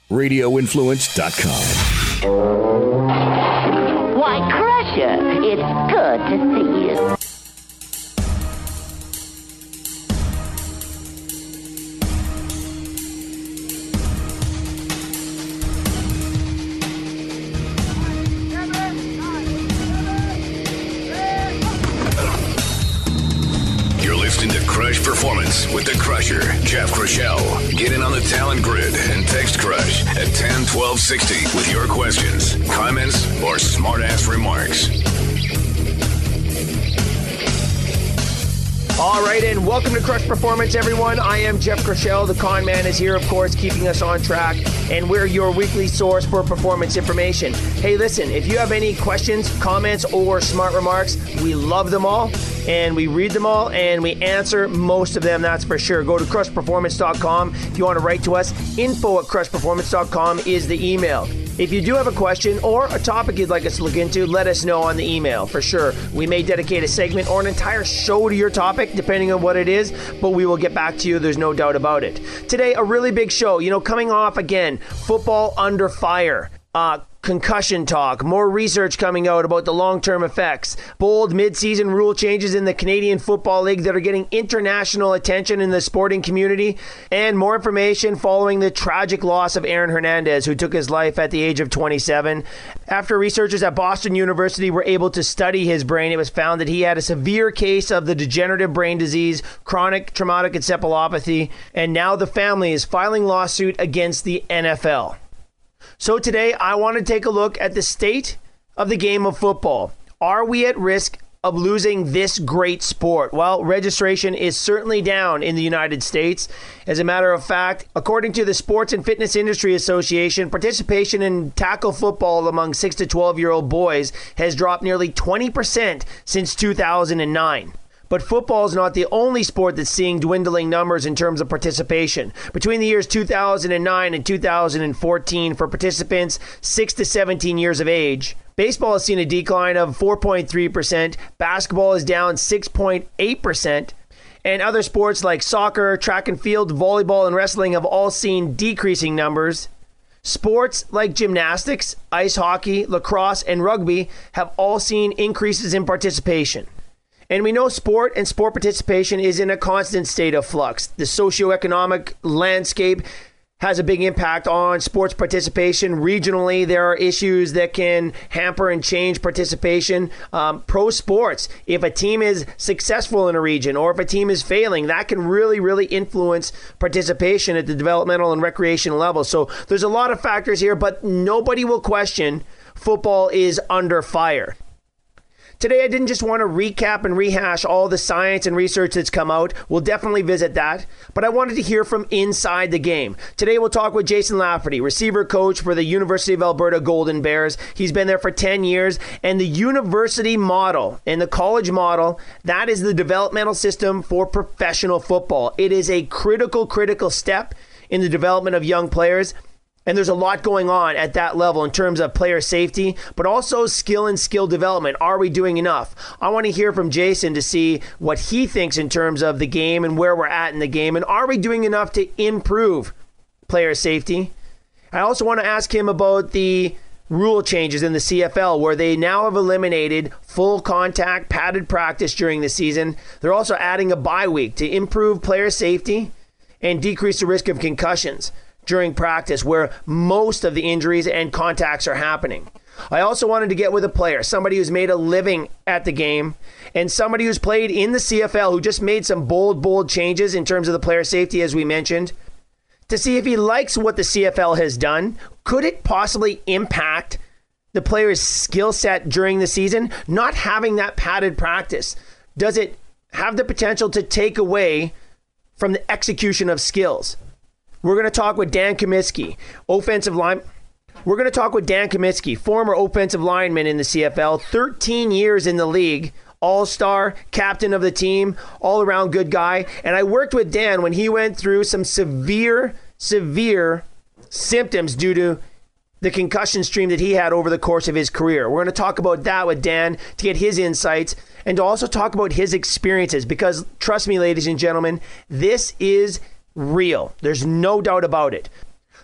RadioInfluence.com. Why, Crusher, it's good to see you. Listening to Crush Performance with the Crusher, Jeff Crushell. Get in on the talent grid and text Crush at 10-1260 with your questions, comments, or smart-ass remarks. All right, and welcome to Crush Performance, everyone. I am Jeff Crushell. The Con Man is here, of course, keeping us on track, and we're your weekly source for performance information. Hey, listen, if you have any questions, comments, or smart remarks, we love them all, and we read them all, and we answer most of them, that's for sure. Go to crushperformance.com if you want to write to us. info@crushperformance.com is the email. If you do have a question or a topic you'd like us to look into, let us know on the email, for sure. We may dedicate a segment or an entire show to your topic, depending on what it is, but we will get back to you, there's no doubt about it. Today, a really big show. Coming off again, football under fire. Concussion talk, more research coming out about the long-term effects, bold mid-season rule changes in the Canadian Football League that are getting international attention in the sporting community, and more information following the tragic loss of Aaron Hernandez, who took his life at the age of 27. After researchers at Boston University were able to study his brain, it was found that he had a severe case of the degenerative brain disease, chronic traumatic encephalopathy, and now the family is filing lawsuit against the NFL. So today, I want to take a look at the state of the game of football. Are we at risk of losing this great sport? Well, registration is certainly down in the United States. As a matter of fact, according to the Sports and Fitness Industry Association, participation in tackle football among 6 to 12-year-old boys has dropped nearly 20% since 2009. But football is not the only sport that's seeing dwindling numbers in terms of participation. Between the years 2009 and 2014, for participants 6 to 17 years of age, baseball has seen a decline of 4.3%, basketball is down 6.8%, and other sports like soccer, track and field, volleyball, and wrestling have all seen decreasing numbers. Sports like gymnastics, ice hockey, lacrosse, and rugby have all seen increases in participation. And we know sport and sport participation is in a constant state of flux. The socioeconomic landscape has a big impact on sports participation. Regionally, there are issues that can hamper and change participation. Pro sports, if a team is successful in a region or if a team is failing, that can really, really influence participation at the developmental and recreational level. So there's a lot of factors here, but nobody will question football is under fire. Today, I didn't just want to recap and rehash all the science and research that's come out. We'll definitely visit that. But I wanted to hear from inside the game. Today, we'll talk with Jason Lafferty, receiver coach for the University of Alberta Golden Bears. He's been there for 10 years. And the university model and the college model, that is the developmental system for professional football. It is a critical step in the development of young players. And there's a lot going on at that level in terms of player safety, but also skill and skill development. Are we doing enough? I want to hear from Jason to see what he thinks in terms of the game and where we're at in the game. And are we doing enough to improve player safety? I also want to ask him about the rule changes in the CFL, where they now have eliminated full contact padded practice during the season. They're also adding a bye week to improve player safety and decrease the risk of concussions during practice, where most of the injuries and contacts are happening. I also wanted to get with a player, somebody who's made a living at the game, and somebody who's played in the CFL who just made some bold changes in terms of the player safety, as we mentioned, to see if he likes what the CFL has done. Could it possibly impact the player's skill set during the season? Not having that padded practice, does it have the potential to take away from the execution of skills? We're going to talk with Dan Comiskey, former offensive lineman in the CFL, 13 years in the league, all-star, captain of the team, all-around good guy. And I worked with Dan when he went through some severe symptoms due to the concussion stream that he had over the course of his career. We're going to talk about that with Dan to get his insights and to also talk about his experiences, because trust me, ladies and gentlemen, this is real. There's no doubt about it.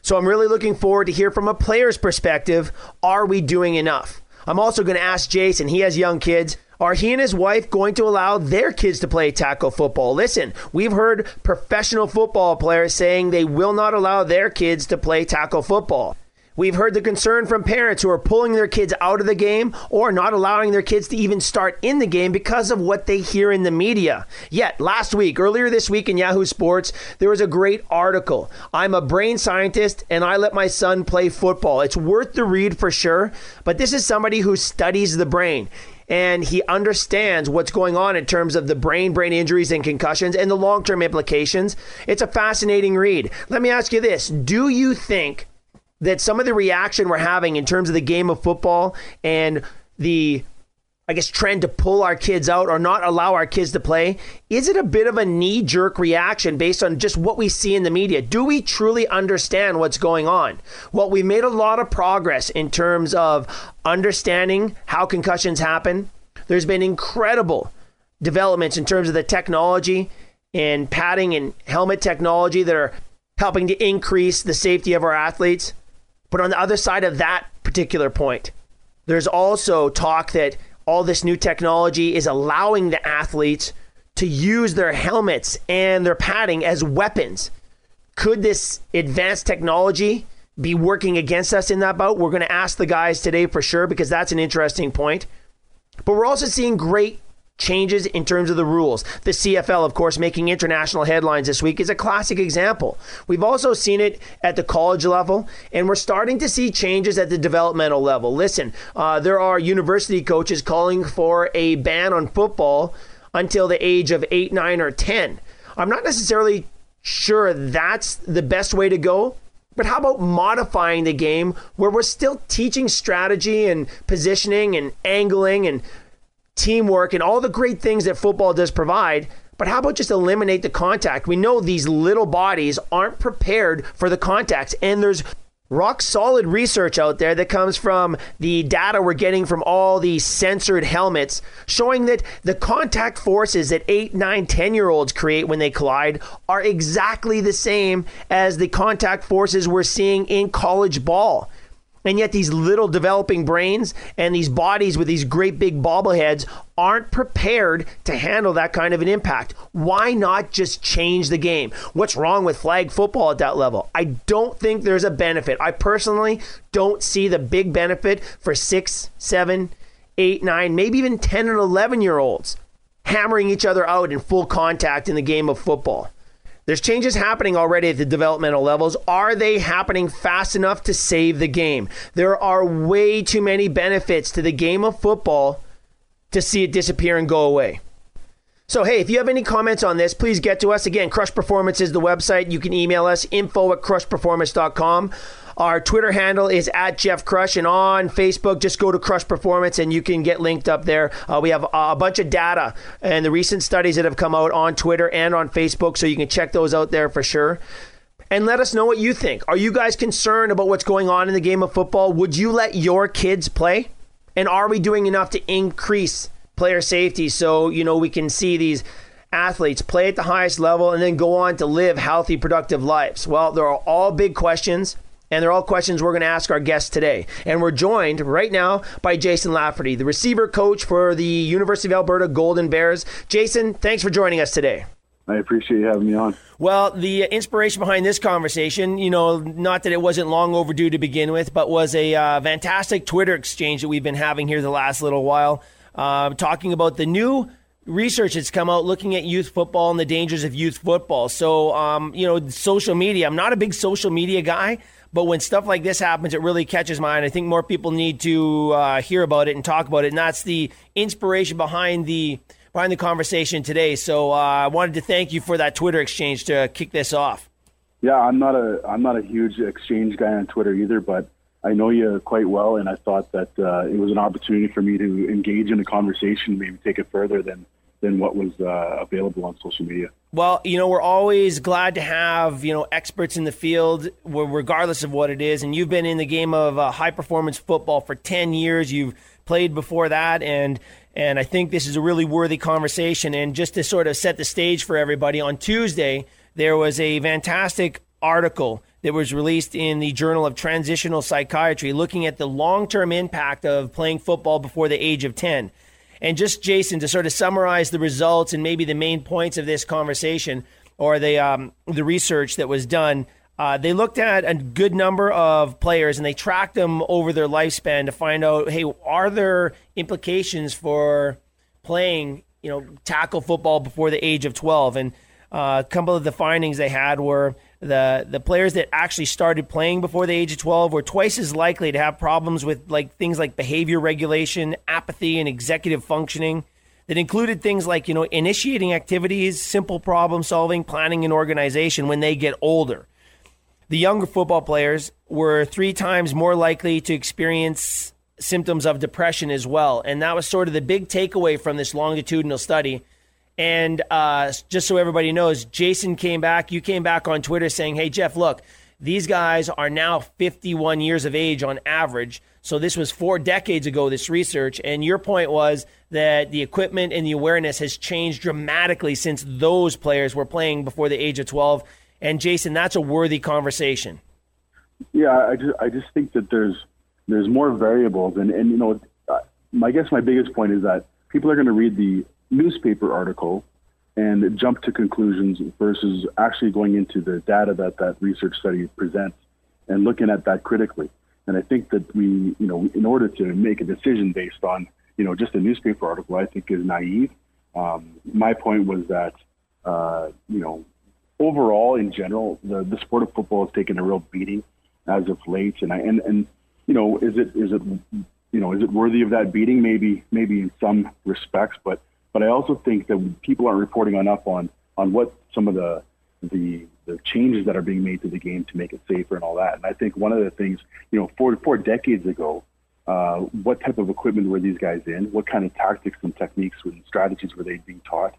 So I'm really looking forward to hear from a player's perspective, are we doing enough? I'm also going to ask Jason, he has young kids, are he and his wife going to allow their kids to play tackle football? Listen, we've heard professional football players saying they will not allow their kids to play tackle football. We've heard the concern from parents who are pulling their kids out of the game or not allowing their kids to even start in the game because of what they hear in the media. Yet, earlier this week in Yahoo Sports, there was a great article. I'm a brain scientist and I let my son play football. It's worth the read for sure, but this is somebody who studies the brain. And he understands what's going on in terms of the brain injuries and concussions and the long-term implications. It's a fascinating read. Let me ask you this. Do you think that some of the reaction we're having in terms of the game of football and the, trend to pull our kids out or not allow our kids to play, is it a bit of a knee-jerk reaction based on just what we see in the media? Do we truly understand what's going on? Well, we've made a lot of progress in terms of understanding how concussions happen. There's been incredible developments in terms of the technology and padding and helmet technology that are helping to increase the safety of our athletes. But on the other side of that particular point, there's also talk that all this new technology is allowing the athletes to use their helmets and their padding as weapons. Could this advanced technology be working against us in that bout? We're going to ask the guys today for sure, because that's an interesting point. But we're also seeing great changes in terms of the rules. The CFL, of course, making international headlines this week is a classic example. We've also seen it at the college level, and we're starting to see changes at the developmental level. Listen, there are university coaches calling for a ban on football until the age of 8, 9, or 10. I'm not necessarily sure that's the best way to go, but how about modifying the game where we're still teaching strategy and positioning and angling and teamwork and all the great things that football does provide, but how about just eliminate the contact? We know these little bodies aren't prepared for the contacts, and there's rock solid research out there that comes from the data we're getting from all these censored helmets showing that the contact forces that 8, 9, 10-year-olds create when they collide are exactly the same as the contact forces we're seeing in college ball. And yet these little developing brains and these bodies with these great big bobbleheads aren't prepared to handle that kind of an impact. Why not just change the game? What's wrong with flag football at that level? I don't think there's a benefit. I personally don't see the big benefit for 6, 7, 8, 9, maybe even 10 and 11-year-olds hammering each other out in full contact in the game of football. There's changes happening already at the developmental levels. Are they happening fast enough to save the game? There are way too many benefits to the game of football to see it disappear and go away. So, hey, if you have any comments on this, please get to us. Again, Crush Performance is the website. You can email us, info@crushperformance.com. Our Twitter handle is @JeffCrush, and on Facebook, just go to Crush Performance and you can get linked up there. We have a bunch of data and the recent studies that have come out on Twitter and on Facebook, so you can check those out there for sure. And let us know what you think. Are you guys concerned about what's going on in the game of football? Would you let your kids play? And are we doing enough to increase player safety so, we can see these athletes play at the highest level and then go on to live healthy, productive lives? Well, they're all big questions. And they're all questions we're going to ask our guests today. And we're joined right now by Jason Lafferty, the receiver coach for the University of Alberta Golden Bears. Jason, thanks for joining us today. I appreciate you having me on. Well, the inspiration behind this conversation, not that it wasn't long overdue to begin with, but was a fantastic Twitter exchange that we've been having here the last little while, talking about the new research that's come out looking at youth football and the dangers of youth football. So, social media, I'm not a big social media guy, but when stuff like this happens, it really catches my eye. I think more people need to hear about it and talk about it. And that's the inspiration behind the conversation today. So I wanted to thank you for that Twitter exchange to kick this off. Yeah, I'm not a huge exchange guy on Twitter either, but I know you quite well, and I thought that it was an opportunity for me to engage in a conversation, maybe take it further than what was available on social media. Well, we're always glad to have, experts in the field, regardless of what it is. And you've been in the game of high-performance football for 10 years. You've played before that, and I think this is a really worthy conversation. And just to sort of set the stage for everybody, on Tuesday, there was a fantastic article that was released in the Journal of Transitional Psychiatry, looking at the long-term impact of playing football before the age of 10. And just, Jason, to sort of summarize the results and maybe the main points of this conversation or the research that was done, they looked at a good number of players and they tracked them over their lifespan to find out, hey, are there implications for playing, tackle football before the age of 12? And a couple of the findings they had were the players that actually started playing before the age of 12 were twice as likely to have problems with things like behavior regulation, apathy, and executive functioning. That included things like, initiating activities, simple problem solving, planning, and organization when they get older. The younger football players were 3 times more likely to experience symptoms of depression as well. And that was sort of the big takeaway from this longitudinal study. And just so everybody knows, Jason you came back on Twitter saying, hey, Jeff, look, these guys are now 51 years of age on average. So this was 4 decades ago, this research. And your point was that the equipment and the awareness has changed dramatically since those players were playing before the age of 12. And Jason, that's a worthy conversation. Yeah, I just think that there's more variables. And I guess my biggest point is that people are going to read the newspaper article and jump to conclusions versus actually going into the data that research study presents and looking at that critically. And I think that we, in order to make a decision based on, just a newspaper article, I think is naive. My point was that, overall, in general, the sport of football has taken a real beating as of late. And is it worthy of that beating? Maybe in some respects, but I also think that people aren't reporting enough on what some of the changes that are being made to the game to make it safer and all that. And I think one of the things, 4 decades ago, what type of equipment were these guys in? What kind of tactics and techniques and strategies were they being taught?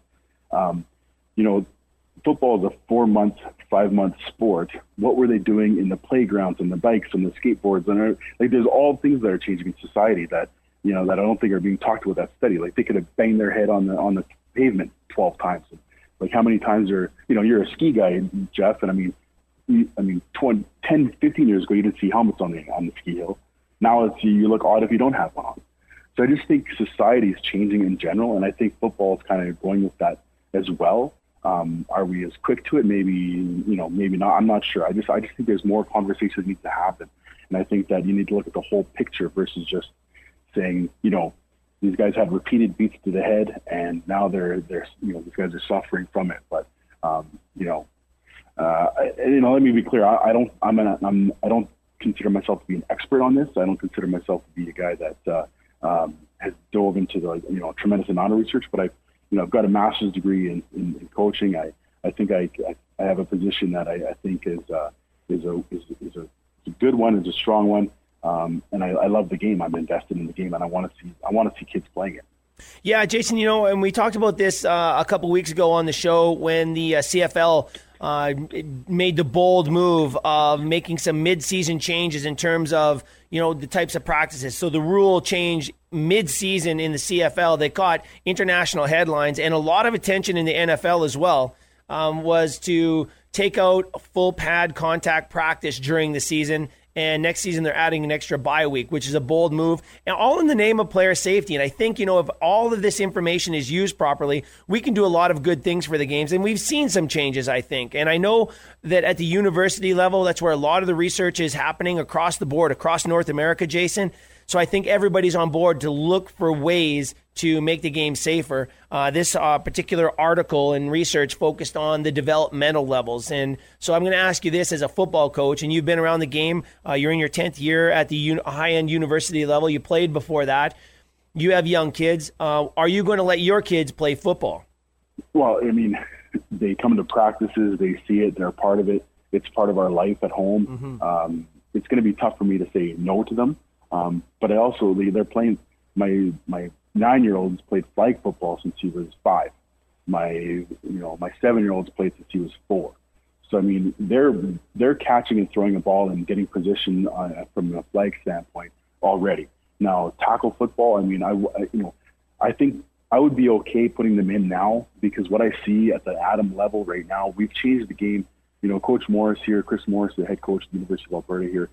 Football is a 4-month, 5-month sport. What were they doing in the playgrounds and the bikes and the skateboards? And there's all things that are changing in society that that I don't think are being talked about that study. They could have banged their head on the pavement 12 times. How many times you're a ski guy, Jeff, and 10, 15 years ago, you didn't see helmets on the ski hill. Now you look odd if you don't have one on. So I just think society is changing in general, and I think football is kind of going with that as well. Are we as quick to it? Maybe, maybe not. I'm not sure. I just think there's more conversations that need to happen. And I think that you need to look at the whole picture versus just saying, these guys had repeated beats to the head, and now these guys are suffering from it. But let me be clear. I don't consider myself to be an expert on this. I don't consider myself to be a guy that has dove into the tremendous amount of research. But I've got a master's degree in coaching. I think I have a position that I think is a good one, is a strong one. And I love the game. I'm invested in the game, and I want to see kids playing it. Yeah, Jason, and we talked about this a couple weeks ago on the show when the CFL made the bold move of making some mid-season changes in terms of, the types of practices. So the rule change mid-season in the CFL that caught international headlines and a lot of attention in the NFL as well, was to take out full pad contact practice during the season. And next season, they're adding an extra bye week, which is a bold move, and all in the name of player safety. And I think, if all of this information is used properly, we can do a lot of good things for the games. And we've seen some changes, I think. And I know that at the university level, that's where a lot of the research is happening across the board, across North America, Jason. So I think everybody's on board to look for ways to make the game safer. This particular article and research focused on the developmental levels. And so I'm going to ask you this as a football coach, and you've been around the game. You're in your 10th year at the high-end university level. You played before that. You have young kids. Are you going to let your kids play football? Well, they come to practices. They see it. They're a part of it. It's part of our life at home. Mm-hmm. It's going to be tough for me to say no to them. But they're playing. My 9-year-old's played flag football since he was 5. My 7-year-old's played since he was 4. So they're catching and throwing a ball and getting position from a flag standpoint already. Now tackle football. I think I would be okay putting them in now because what I see at the Adam level right now, we've changed the game. Coach Morris here, Chris Morris, the head coach of the University of Alberta here,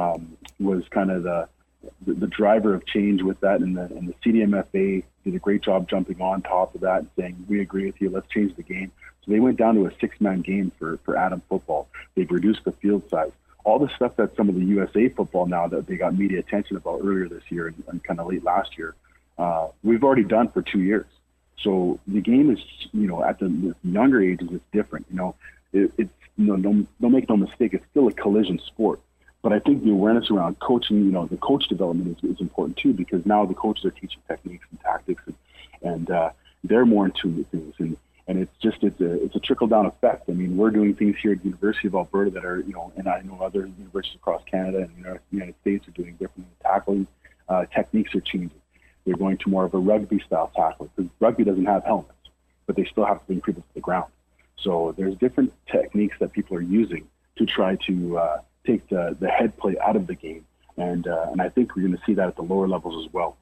was kind of the driver of change with that, and the CDMFA did a great job jumping on top of that and saying, we agree with you, let's change the game. So they went down to a 6-man game for Adam football. They've reduced the field size. All the stuff that some of the USA football now that they got media attention about earlier this year and kind of late last year, we've already done for 2 years. So the game is, at the younger ages, it's different. It's don't make no mistake, it's still a collision sport. But I think the awareness around coaching, the coach development is important too, because now the coaches are teaching techniques and tactics, and they're more in tune with things. And it's a trickle down effect. I mean, we're doing things here at the University of Alberta that are, and I know other universities across Canada and the United States are doing different tackling techniques are changing. They're going to more of a rugby style tackling, because rugby doesn't have helmets, but they still have to bring people to the ground. So there's different techniques that people are using to try to take the head play out of the game, and I think we're going to see that at the lower levels as well.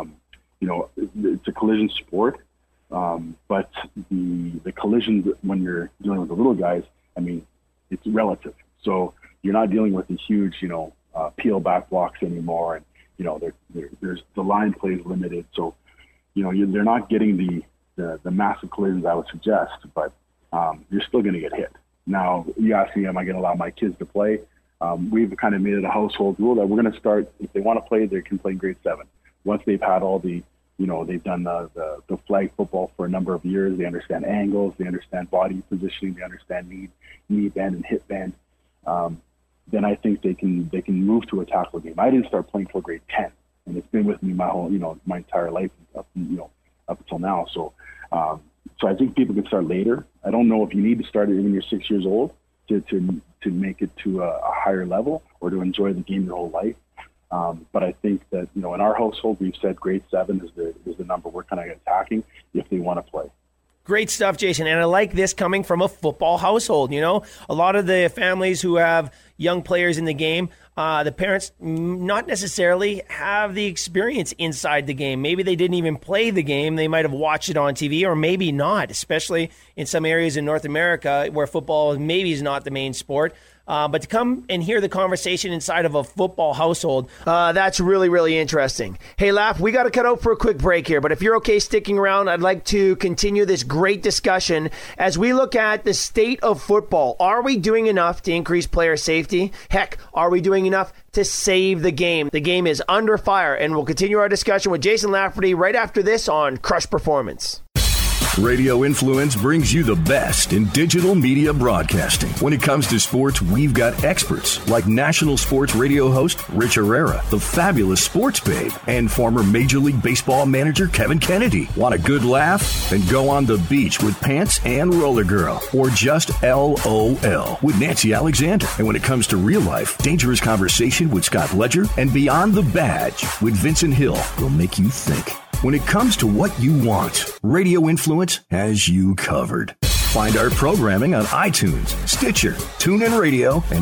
It's a collision sport, but the collisions when you're dealing with the little guys, I mean, it's relative. So you're not dealing with the huge, peel back blocks anymore, and there's the line play is limited. So they're not getting the massive collisions I would suggest, but you're still going to get hit. Now, you ask me, am I going to allow my kids to play? We've kind of made it a household rule that we're going to start, if they want to play, they can play in grade 7. Once they've had all the, they've done the flag football for a number of years, they understand angles, they understand body positioning, they understand knee bend and hip bend, then I think they can move to a tackle game. I didn't start playing till grade 10, and it's been with me my whole, my entire life up until now. So I think people can start later. I don't know if you need to start it when you're 6 years old to make it to a higher level or to enjoy the game your whole life. But I think that, in our household, we've said grade 7 is the number we're kind of attacking if they want to play. Great stuff, Jason. And I like this coming from a football household. A lot of the families who have young players in the game, the parents not necessarily have the experience inside the game. Maybe they didn't even play the game. They might have watched it on TV, or maybe not, especially in some areas in North America where football maybe is not the main sport. But to come and hear the conversation inside of a football household, that's really, really interesting. Hey, Laugh, we got to cut out for a quick break here, but if you're okay sticking around, I'd like to continue this great discussion as we look at the state of football. Are we doing enough to increase player safety? Heck, are we doing enough to save the game? The game is under fire, and we'll continue our discussion with Jason Lafferty right after this on Crush Performance. Radio Influence brings you the best in digital media broadcasting. When it comes to sports, we've got experts like national sports radio host Rich Herrera, the fabulous sports babe, and former Major League Baseball manager Kevin Kennedy. Want a good laugh? Then go on the beach with Pants and Roller Girl, or just LOL with Nancy Alexander. And when it comes to real life, dangerous conversation with Scott Ledger and Beyond the Badge with Vincent Hill will make you think. When it comes to what you want, Radio Influence has you covered. Find our programming on iTunes, Stitcher, TuneIn Radio, and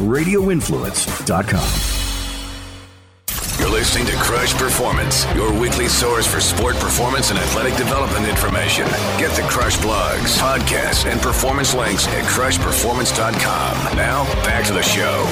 RadioInfluence.com. You're listening to Crush Performance, your weekly source for sport performance and athletic development information. Get the Crush blogs, podcasts, and performance links at crushperformance.com. Now, back to the show.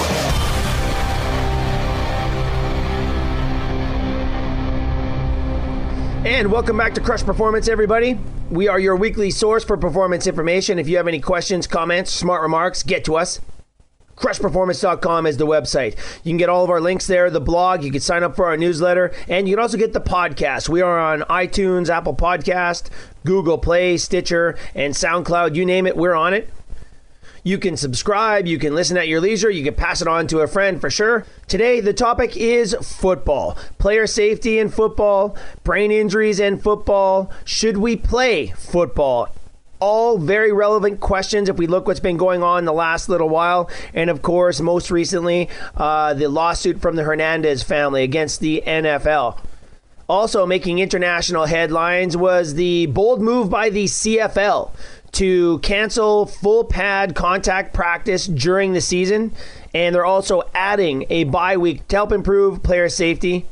And welcome back to Crush Performance, everybody. We are your weekly source for performance information. If you have any questions, comments, smart remarks, get to us. Crushperformance.com is the website. You can get all of our links there, the blog. You can sign up for our newsletter, and you can also get the podcast. We are on iTunes, Apple Podcast, Google Play, Stitcher, and SoundCloud. You name it, we're on it. You can subscribe, you can listen at your leisure, you can pass it on to a friend for sure. Today, the topic is football. Player safety in football, brain injuries in football. Should we play football? All very relevant questions if we look what's been going on the last little while. And of course, most recently, the lawsuit from the Hernandez family against the NFL. Also making international headlines was the bold move by the CFL to cancel full pad contact practice during the season. And they're also adding a bye week to help improve player safety.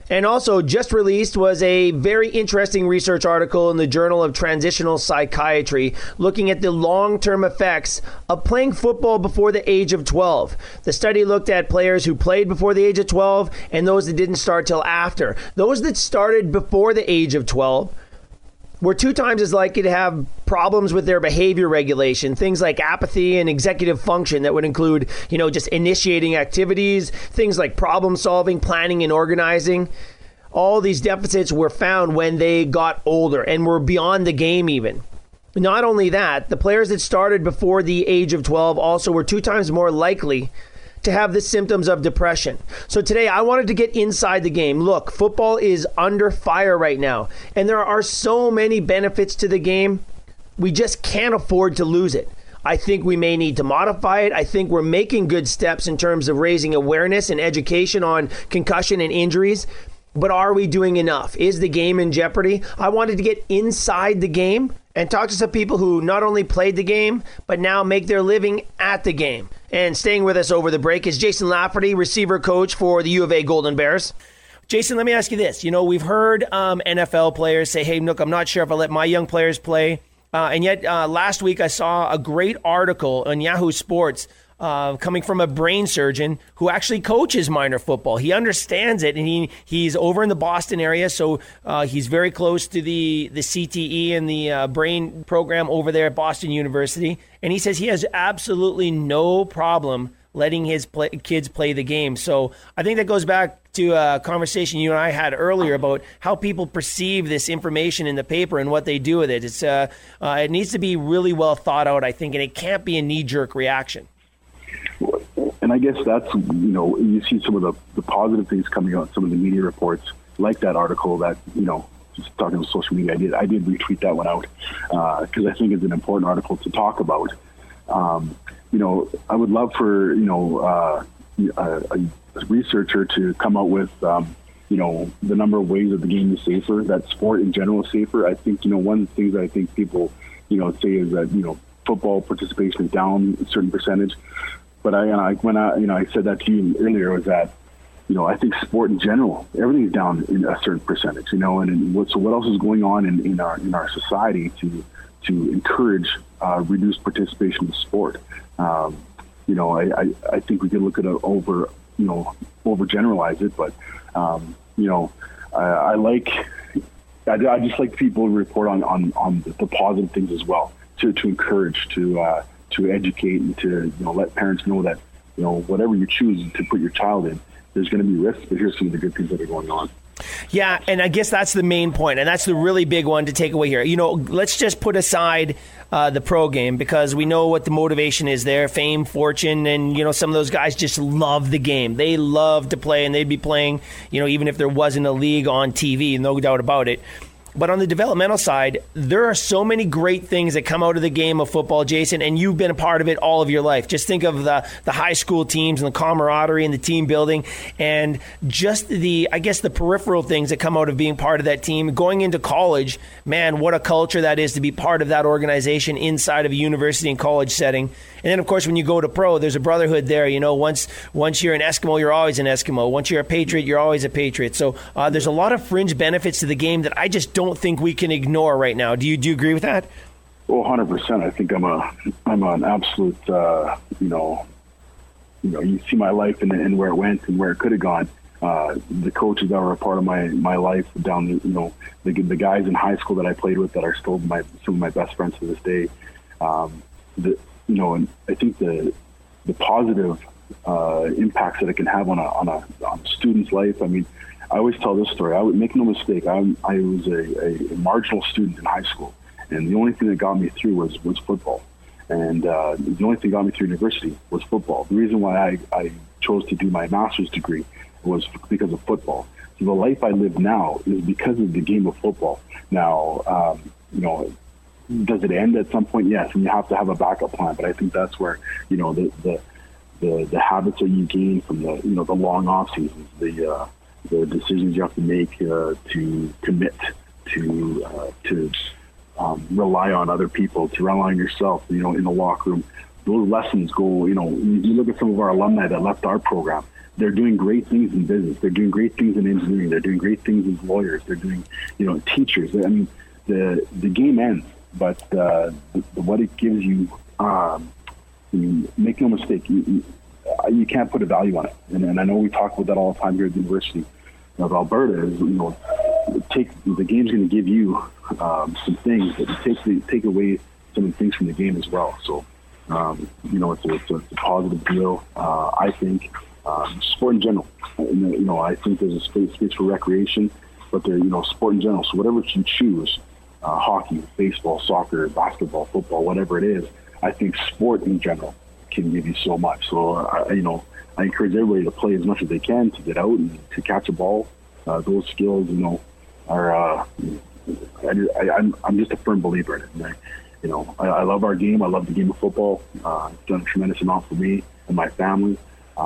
And also just released was a very interesting research article in the Journal of Transitional Psychiatry looking at the long-term effects of playing football before the age of 12. The study looked at players who played before the age of 12 and those that didn't start till after. Those that started before the age of 12 were 2 times as likely to have problems with their behavior regulation, things like apathy and executive function that would include, just initiating activities, things like problem solving, planning and organizing. All these deficits were found when they got older and were beyond the game even. Not only that, the players that started before the age of 12 also were 2 times more likely to have the symptoms of depression. So today I wanted to get inside the game. Look, football is under fire right now, and there are so many benefits to the game. We just can't afford to lose it. I think we may need to modify it. I think we're making good steps in terms of raising awareness and education on concussion and injuries. But are we doing enough? Is the game in jeopardy? I wanted to get inside the game and talk to some people who not only played the game, but now make their living at the game. And staying with us over the break is Jason Lafferty, receiver coach for the U of A Golden Bears. Jason, let me ask you this. We've heard NFL players say, hey, look, I'm not sure if I'll let my young players play. And yet last week I saw a great article on Yahoo Sports coming from a brain surgeon who actually coaches minor football. He understands it, and he's over in the Boston area, so he's very close to the CTE and the brain program over there at Boston University. And he says he has absolutely no problem letting his kids play the game. So I think that goes back to a conversation you and I had earlier about how people perceive this information in the paper and what they do with it. It needs to be really well thought out, I think, and it can't be a knee-jerk reaction. And I guess that's, you see some of the positive things coming out, some of the media reports, like that article that, just talking about social media, I did retweet that one out because I think it's an important article to talk about. I would love for, a researcher to come out with, the number of ways that the game is safer, that sport in general is safer. I think, one of the things that I think people, say is that, football participation is down a certain percentage. But I said that to you earlier was that, I think sport in general, everything's down in a certain percentage, so what else is going on in our society to encourage reduced participation in sport? I think we could look at it overgeneralize it, but I just like people to report on the positive things as well, to encourage, to educate, and to let parents know that whatever you choose to put your child in, there's going to be risks, but here's some of the good things that are going on. Yeah, and I guess that's the main point, and that's the really big one to take away here. Let's just put aside the pro game, because we know what the motivation is there, fame, fortune, and some of those guys just love the game. They love to play, and they'd be playing, even if there wasn't a league on TV, no doubt about it. But on the developmental side, there are so many great things that come out of the game of football, Jason, and you've been a part of it all of your life. Just think of the high school teams and the camaraderie and the team building, and just the peripheral things that come out of being part of that team. Going into college, man, what a culture that is to be part of that organization inside of a university and college setting. And then, of course, when you go to pro, there's a brotherhood there. Once you're an Eskimo, you're always an Eskimo. Once you're a Patriot, you're always a Patriot. So there's a lot of fringe benefits to the game that I just don't think we can ignore right now. Do you agree with that? Well, 100%. I think I'm an absolute, you see my life and where it went and where it could have gone. The coaches that were a part of my life down, the guys in high school that I played with that are still some of my best friends to this day. And I think the positive impacts that it can have on a student's life. I mean, I always tell this story. I would make no mistake. I was a marginal student in high school, and the only thing that got me through was football. And the only thing that got me through university was football. The reason why I chose to do my master's degree was because of football. So the life I live now is because of the game of football. Now, does it end at some point? Yes, and you have to have a backup plan. But I think that's where the habits that you gain from the long off seasons, the decisions you have to make to commit, to rely on other people, to rely on yourself, in the locker room. Those lessons go, you look at some of our alumni that left our program. they're doing great things in business. They're doing great things in engineering. They're doing great things as lawyers. They're doing, teachers. I mean, the game ends, but what it gives you, make no mistake, you can't put a value on it. And I know we talk about that all the time here at the University of Alberta. Is the game's going to give you some things, but take away some things from the game as well. So it's a positive deal. I think sport in general. I think there's a space for recreation, but there's sport in general. So whatever you choose, hockey, baseball, soccer, basketball, football, whatever it is, I think sport in general can give you so much. So I encourage everybody to play as much as they can, to get out and to catch a ball. Those skills, are. I'm just a firm believer in it. And I love our game. I love the game of football. It's done a tremendous amount for me and my family.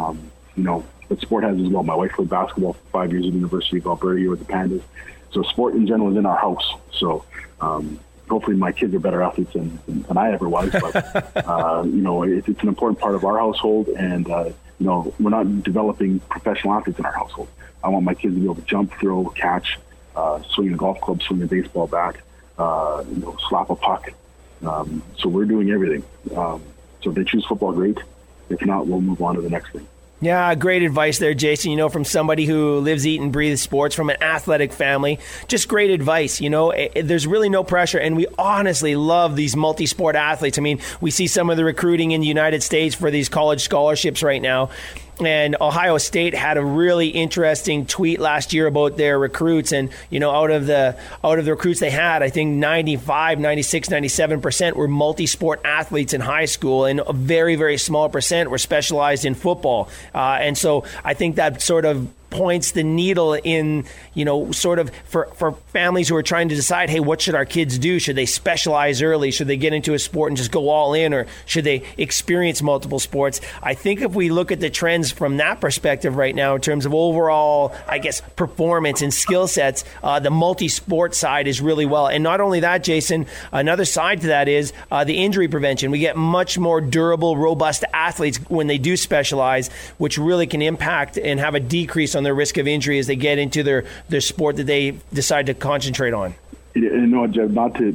But sport has as well. My wife played basketball for 5 years at the University of Alberta here with the Pandas. So sport in general is in our house. So hopefully my kids are better athletes than I ever was. But, it's an important part of our household. And, we're not developing professional athletes in our household. I want my kids to be able to jump, throw, catch, swing a golf club, swing a baseball bat, slap a puck. So we're doing everything. So if they choose football, great. If not, we'll move on to the next thing. Yeah, great advice there, Jason. From somebody who lives, eat, and breathes sports, from an athletic family, just great advice. There's really no pressure, and we honestly love these multi-sport athletes. I mean, we see some of the recruiting in the United States for these college scholarships right now. And Ohio State had a really interesting tweet last year about their recruits. And, out of the recruits they had, I think 95, 96, 97% were multi-sport athletes in high school, and a very, very small percent were specialized in football. And so I think that sort of points the needle in, sort of for families who are trying to decide, hey, what should our kids do? Should they specialize early? Should they get into a sport and just go all in? Or should they experience multiple sports? I think if we look at the trends from that perspective right now, in terms of overall, performance and skill sets, the multi-sport side is really well. And not only that, Jason, another side to that is the injury prevention. We get much more durable, robust athletes when they do specialize, which really can impact and have a decrease on their risk of injury as they get into their sport that they decide to concentrate on. Jeff, not to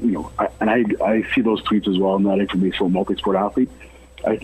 I see those tweets as well. I'm not information for a multi-sport athlete. I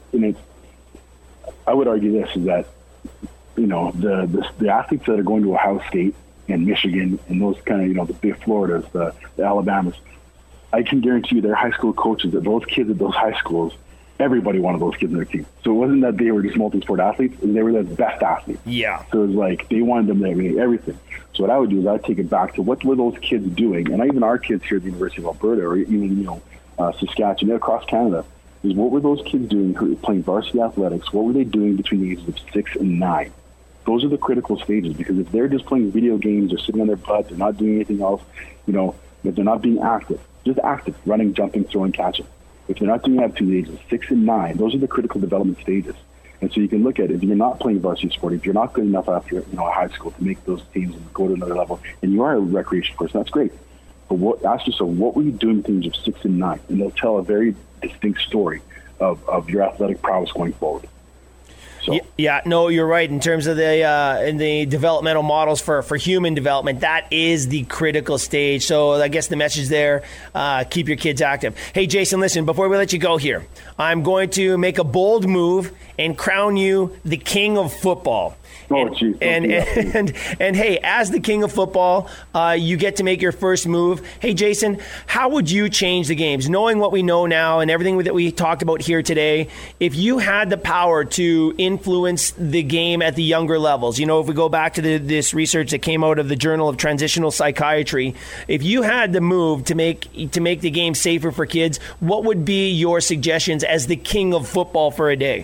would argue this is that the athletes that are going to Ohio State and Michigan and those kind of the big Floridas, the Alabamas, I can guarantee you, their high school coaches, that those kids at those high schools, everybody wanted those kids in their team. So it wasn't that they were just multi-sport athletes, they were the best athletes. Yeah. So it was like they wanted them to everything. So what I would do is I'd take it back to what were those kids doing, and even our kids here at the University of Alberta, or even Saskatchewan, across Canada, is what were those kids doing who were playing varsity athletics? What were they doing between the ages of 6 and 9? Those are the critical stages, because if they're just playing video games or sitting on their butt, they're not doing anything else, if they're not being active, just active, running, jumping, throwing, catching. If they're not doing that between the ages of 6 and 9, those are the critical development stages. And so you can look at it, if you're not playing varsity sport, if you're not good enough after high school to make those teams and go to another level, and you are a recreation person, that's great. But ask yourself, what were you doing between the ages of 6 and 9? And they'll tell a very distinct story of your athletic prowess going forward. So. Yeah, no, you're right. In terms of the developmental models for human development, that is the critical stage. So I guess the message there, keep your kids active. Hey, Jason, listen, before we let you go here, I'm going to make a bold move and crown you the king of football. Oh, geez. And hey, as the king of football, you get to make your first move. Hey, Jason, how would you change the games? Knowing what we know now and everything that we talked about here today, if you had the power to influence the game at the younger levels, if we go back to this research that came out of the Journal of Transitional Psychiatry, if you had the move to make the game safer for kids, what would be your suggestions as the king of football for a day?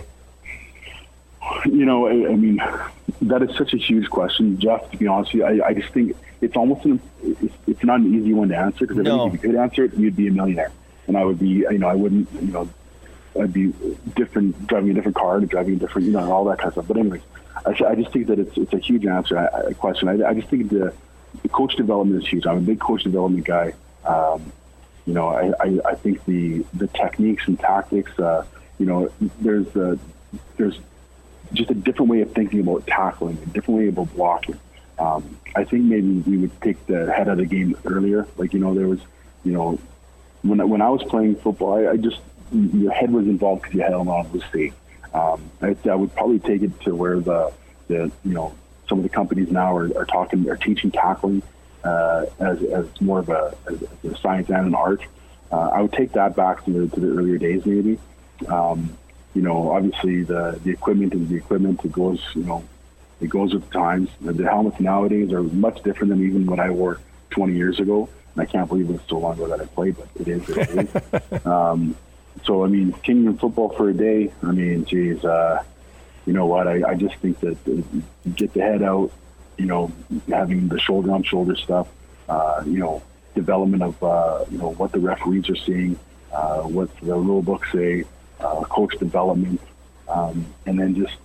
That is such a huge question, Jeff, to be honest with you. I just think it's almost it's not an easy one to answer, because if you could answer it, you'd be a millionaire. And I would be, I'd be different, driving a different car, driving a different, all that kind of stuff. But anyways, I just think that it's a huge question. I just think the coach development is huge. I'm a big coach development guy. I think the techniques and tactics, there's just a different way of thinking about tackling, a different way about blocking. I think maybe we would take the head of the game earlier. Like, there was, when I was playing football, your head was involved because you had on was safe. I would probably take it to where some of the companies now are teaching tackling as more of a science and an art. I would take that back to the earlier days, maybe. Obviously the equipment is the equipment. It goes with the times. The helmets nowadays are much different than even what I wore 20 years ago. And I can't believe it's so long ago that I played, but it is. So, Kingdom football for a day, geez, you know what? I just think that get the head out, having the shoulder-on-shoulder stuff, development of, what the referees are seeing, what the rule books say, coach development, and then just,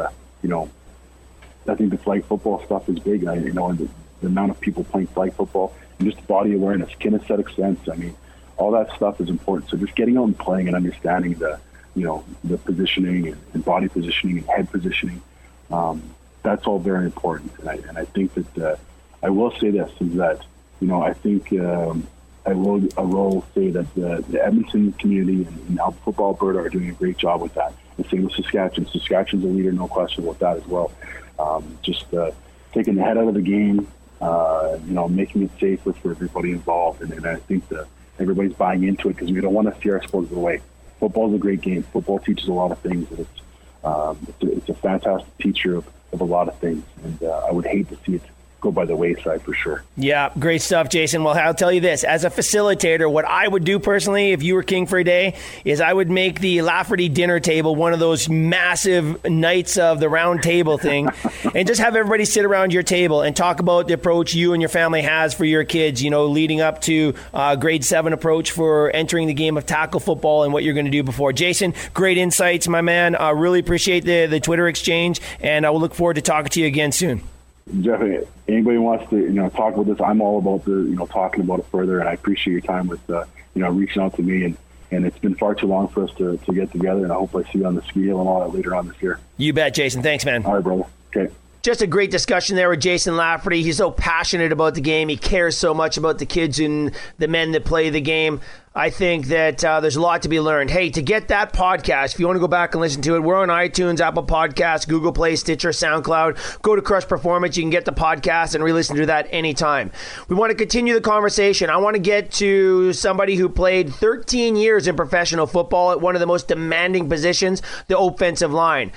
I think the flag football stuff is big. And the amount of people playing flag football and just body awareness, kinesthetic sense. All that stuff is important. So just getting out and playing and understanding the positioning and body positioning and head positioning, that's all very important. And I think that I will say this is that, I think I will say that the Edmonton community and Alpha Football Alberta are doing a great job with that. The same with Saskatchewan. Saskatchewan's a leader, no question about that as well. Just taking the head out of the game, making it safer for everybody involved. And I think that everybody's buying into it because we don't want to see our sport go away. Football is a great game. Football teaches a lot of things. It's a fantastic teacher of a lot of things. And I would hate to see it go by the wayside for sure. Yeah, great stuff, Jason. Well, I'll tell you this. As a facilitator, what I would do personally if you were king for a day is I would make the Lafferty dinner table one of those massive Knights of the Round Table thing and just have everybody sit around your table and talk about the approach you and your family has for your kids, leading up to grade 7 approach for entering the game of tackle football and what you're going to do before. Jason, great insights, my man. I really appreciate the Twitter exchange, and I will look forward to talking to you again soon. Jeff, anybody wants to talk about this, I'm all about talking about it further, and I appreciate your time with reaching out to me, and it's been far too long for us to get together, and I hope I see you on the ski hill and all that later on this year. You bet, Jason. Thanks, man. All right, brother. Okay. Just a great discussion there with Jason Lafferty. He's so passionate about the game. He cares so much about the kids and the men that play the game. I think that there's a lot to be learned. Hey, to get that podcast, if you want to go back and listen to it, we're on iTunes, Apple Podcasts, Google Play, Stitcher, SoundCloud. Go to Crush Performance. You can get the podcast and re-listen to that anytime. We want to continue the conversation. I want to get to somebody who played 13 years in professional football at one of the most demanding positions, the offensive line.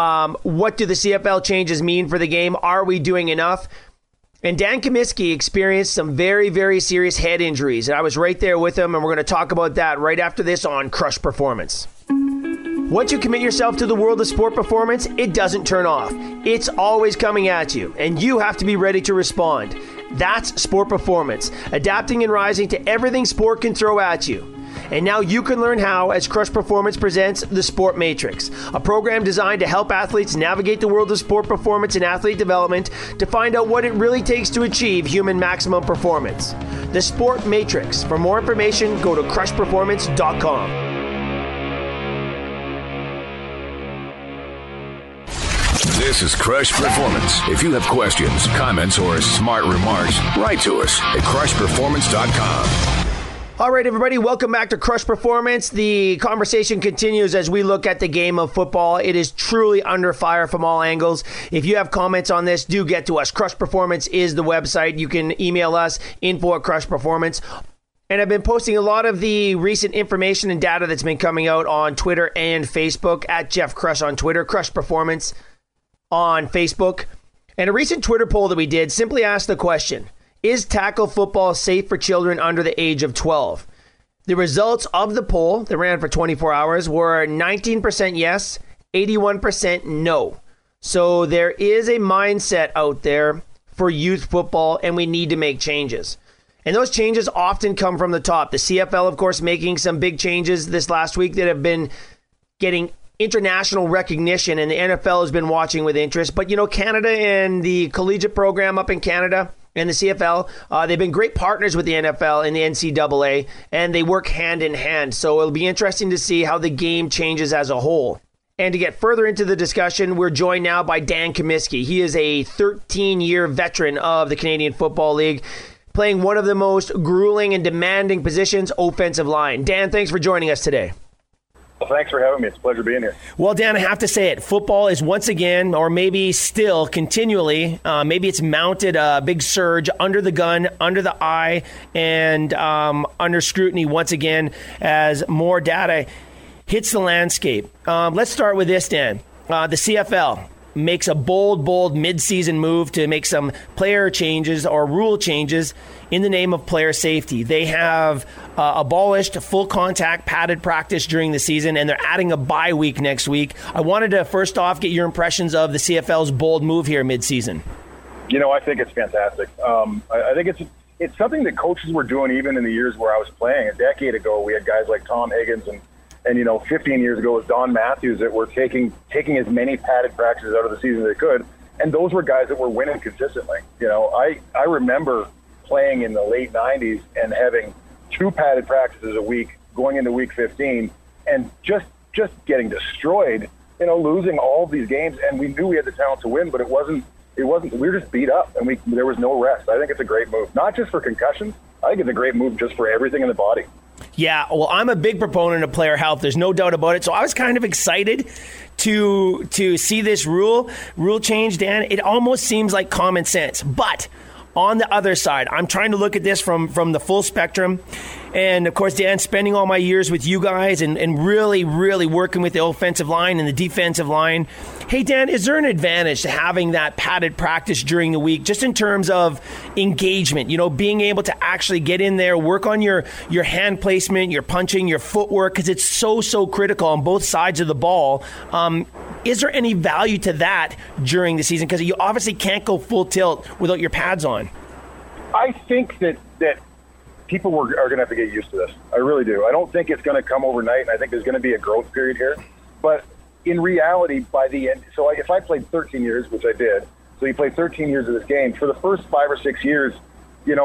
What do the CFL changes mean for the game? Are we doing enough? And Dan Comiskey experienced some very, very serious head injuries. And I was right there with him, and we're going to talk about that right after this on Crush Performance. Once you commit yourself to the world of sport performance, it doesn't turn off. It's always coming at you, and you have to be ready to respond. That's sport performance, adapting and rising to everything sport can throw at you. And now you can learn how as Crush Performance presents The Sport Matrix, a program designed to help athletes navigate the world of sport performance and athlete development to find out what it really takes to achieve human maximum performance. The Sport Matrix. For more information, go to crushperformance.com. This is Crush Performance. If you have questions, comments, or smart remarks, write to us at crushperformance.com. All right, everybody, welcome back to Crush Performance. The conversation continues as we look at the game of football. It is truly under fire from all angles. If you have comments on this, do get to us. Crush Performance is the website. You can email us, info@Crush Performance. And I've been posting a lot of the recent information and data that's been coming out on Twitter and Facebook, at Jeff Crush on Twitter, Crush Performance on Facebook. And a recent Twitter poll that we did simply asked the question, is tackle football safe for children under the age of 12? The results of the poll that ran for 24 hours were 19% yes, 81% no. So there is a mindset out there for youth football, and we need to make changes. And those changes often come from the top. The CFL, of course, making some big changes this last week that have been getting international recognition, and the NFL has been watching with interest. But, Canada and the collegiate program up in Canada and the CFL, they've been great partners with the NFL and the NCAA, and they work hand in hand. So it'll be interesting to see how the game changes as a whole. And to get further into the discussion, we're joined now by Dan Comiskey. He is a 13-year veteran of the Canadian Football League, playing one of the most grueling and demanding positions, offensive line. Dan, thanks for joining us today. Well, thanks for having me. It's a pleasure being here. Well, Dan, I have to say it. Football is once again, or maybe still continually, maybe it's mounted a big surge under the gun, under the eye, and under scrutiny once again as more data hits the landscape. Let's start with this, Dan. The CFL makes a bold mid-season move to make some player changes or rule changes in the name of player safety. They have abolished full contact padded practice during the season, and they're adding a bye week next week. I wanted to first off get your impressions of the CFL's bold move here mid-season. I think it's fantastic. I think it's something that coaches were doing even in the years where I was playing. A decade ago, we had guys like Tom Higgins and 15 years ago, it was Don Matthews that were taking as many padded practices out of the season as they could, and those were guys that were winning consistently. I remember playing in the late 90s and having 2 padded practices a week going into week 15 and just getting destroyed, losing all of these games, and we knew we had the talent to win, but it wasn't we were just beat up, and there was no rest. I think it's a great move, not just for concussions. I think it's a great move just for everything in the body. Yeah, well, I'm a big proponent of player health. There's no doubt about it. So I was kind of excited to see this rule change, Dan. It almost seems like common sense. But on the other side, I'm trying to look at this from the full spectrum. And, of course, Dan, spending all my years with you guys and really, really working with the offensive line and the defensive line. Hey, Dan, is there an advantage to having that padded practice during the week, just in terms of engagement, being able to actually get in there, work on your hand placement, your punching, your footwork, because it's so critical on both sides of the ball. Is there any value to that during the season? Because you obviously can't go full tilt without your pads on. I think that people are going to have to get used to this. I really do. I don't think it's going to come overnight, and I think there's going to be a growth period here. But in reality, by the end, so if I played 13 years, which I did, so you played 13 years of this game, for the first 5 or 6 years, it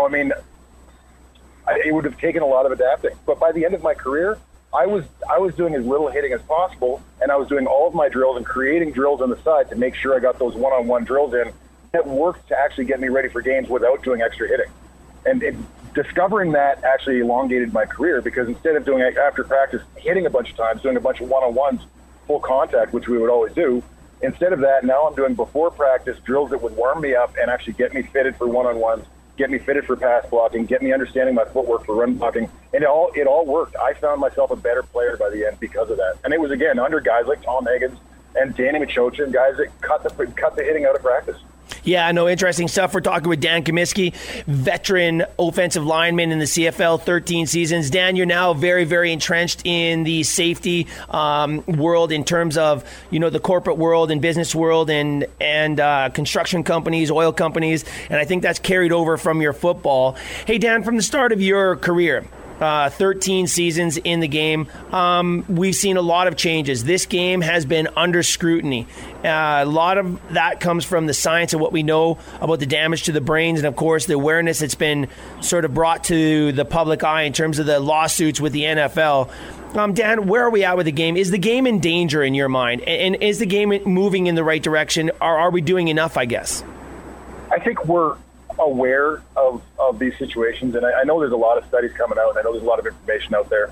would have taken a lot of adapting. But by the end of my career, I was doing as little hitting as possible, and I was doing all of my drills and creating drills on the side to make sure I got those one-on-one drills in that worked to actually get me ready for games without doing extra hitting. And discovering that actually elongated my career, because instead of doing after practice hitting a bunch of times, doing a bunch of one-on-ones, full contact, which we would always do, instead of that, now I'm doing before practice drills that would warm me up and actually get me fitted for one-on-ones, get me fitted for pass blocking, get me understanding my footwork for run blocking, and it all worked. I found myself a better player by the end because of that. And it was, again, under guys like Tom Higgins and Danny Machocha, and guys that cut the hitting out of practice. Yeah, no, interesting stuff. We're talking with Dan Comiskey, veteran offensive lineman in the CFL, 13 seasons. Dan, you're now very, very entrenched in the safety world in terms of, the corporate world and business world and construction companies, oil companies, and I think that's carried over from your football. Hey, Dan, from the start of your career, 13 seasons in the game, we've seen a lot of changes. This game has been under scrutiny. A lot of that comes from the science of what we know about the damage to the brains and, of course, the awareness that's been sort of brought to the public eye in terms of the lawsuits with the NFL. Dan, where are we at with the game? Is the game in danger in your mind? And is the game moving in the right direction? Or are we doing enough, I guess? I think we're aware of these situations, and I know there's a lot of studies coming out, and I know there's a lot of information out there.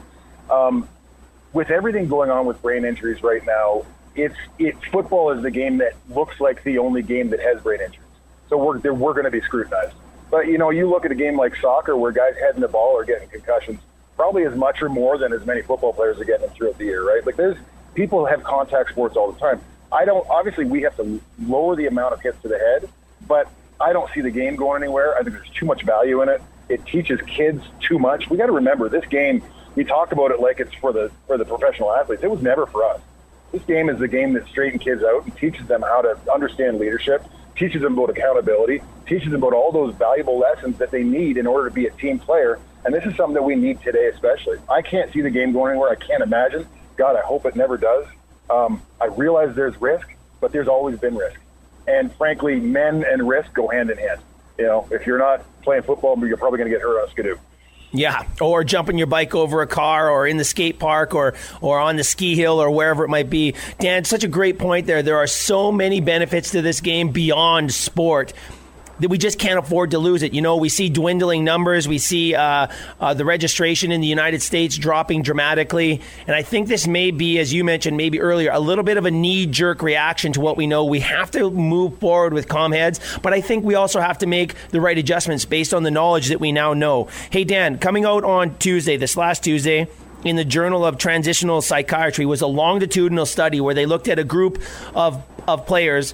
With everything going on with brain injuries right now, football is the game that looks like the only game that has brain injuries. So we're going to be scrutinized. But, you look at a game like soccer where guys heading the ball are getting concussions, probably as much or more than as many football players are getting them throughout the year, right? Like people have contact sports all the time. Obviously we have to lower the amount of hits to the head, but I don't see the game going anywhere. I think there's too much value in it. It teaches kids too much. We got to remember, this game, we talk about it like it's for the professional athletes. It was never for us. This game is the game that straightens kids out and teaches them how to understand leadership, teaches them about accountability, teaches them about all those valuable lessons that they need in order to be a team player. And this is something that we need today especially. I can't see the game going anywhere. I can't imagine. God, I hope it never does. I realize there's risk, but there's always been risk. And frankly, men and risk go hand in hand. If you're not playing football, you're probably going to get hurt on a skidoo. Yeah, or jumping your bike over a car, or in the skate park, or on the ski hill, or wherever it might be. Dan, such a great point there. There are so many benefits to this game beyond sport that we just can't afford to lose it. You know, we see dwindling numbers. We see the registration in the United States dropping dramatically. And I think this may be, as you mentioned maybe earlier, a little bit of a knee-jerk reaction to what we know. We have to move forward with calm heads, but I think we also have to make the right adjustments based on the knowledge that we now know. Hey, Dan, coming out on Tuesday, this last Tuesday, in the Journal of Transitional Psychiatry was a longitudinal study where they looked at a group of players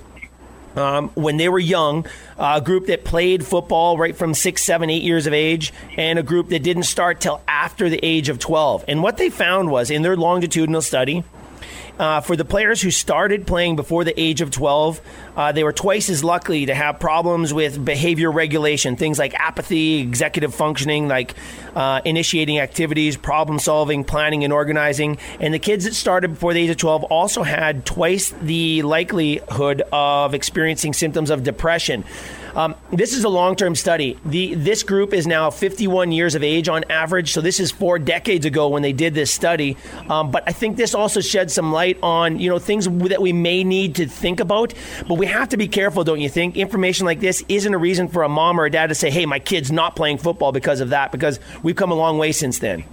when they were young, a group that played football right from 6, 7, 8 years of age, and a group that didn't start till after the age of 12. And what they found was, in their longitudinal study, for the players who started playing before the age of 12, they were twice as likely to have problems with behavior regulation, things like apathy, executive functioning, like initiating activities, problem solving, planning and organizing. And the kids that started before the age of 12 also had twice the likelihood of experiencing symptoms of depression. This is a long-term study. This group is now 51 years of age on average, so this is 4 decades ago when they did this study. But I think this also sheds some light on, you know, things that we may need to think about. But we have to be careful, don't you think? Information like this isn't a reason for a mom or a dad to say, hey, my kid's not playing football because of that, because we've come a long way since then.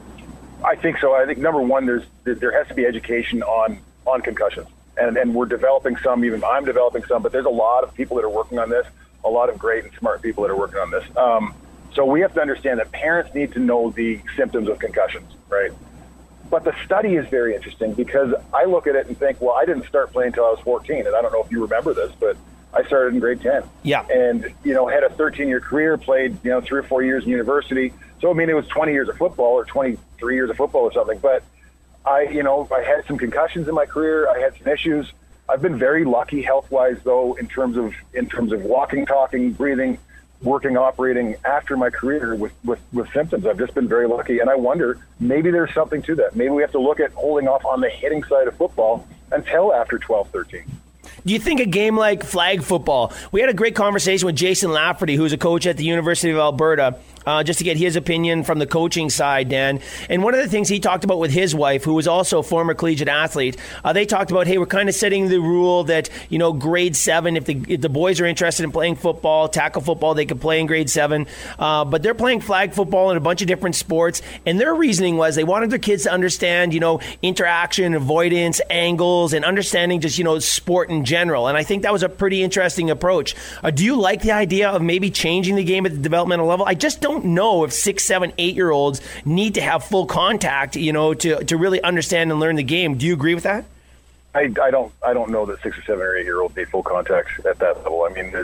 I think so. I think, number one, there has to be education on concussions. And we're developing some, even I'm developing some, but there's a lot of people that are working on this. A lot of great and smart people that are working on this. So we have to understand that parents need to know the symptoms of concussions, right? But the study is very interesting because I look at it and think, well, I didn't start playing until I was 14. And I don't know if you remember this, but I started in grade 10. Yeah. And, you know, had a 13-year career, played, 3 or 4 years in university. So, I mean, it was 20 years of football or 23 years of football or something. But I had some concussions in my career. I had some issues. I've been very lucky health-wise, though, in terms of walking, talking, breathing, working, operating after my career with symptoms. I've just been very lucky, and I wonder, maybe there's something to that. Maybe we have to look at holding off on the hitting side of football until after 12, 13. Do you think a game like flag football, we had a great conversation with Jason Lafferty, who's a coach at the University of Alberta, just to get his opinion from the coaching side, Dan. And one of the things he talked about with his wife, who was also a former collegiate athlete, they talked about, hey, we're kind of setting the rule that, grade 7, if the boys are interested in playing football, tackle football, they could play in grade 7. But they're playing flag football in a bunch of different sports. And their reasoning was they wanted their kids to understand, interaction, avoidance, angles, and understanding just, sport in general. And I think that was a pretty interesting approach. Do you like the idea of maybe changing the game at the developmental level? I just don't know if 6, 7, 8-year-olds need to have full contact, to really understand and learn the game. Do you agree with that? I don't know that 6 or 7 or 8-year-olds need full contact at that level. I mean,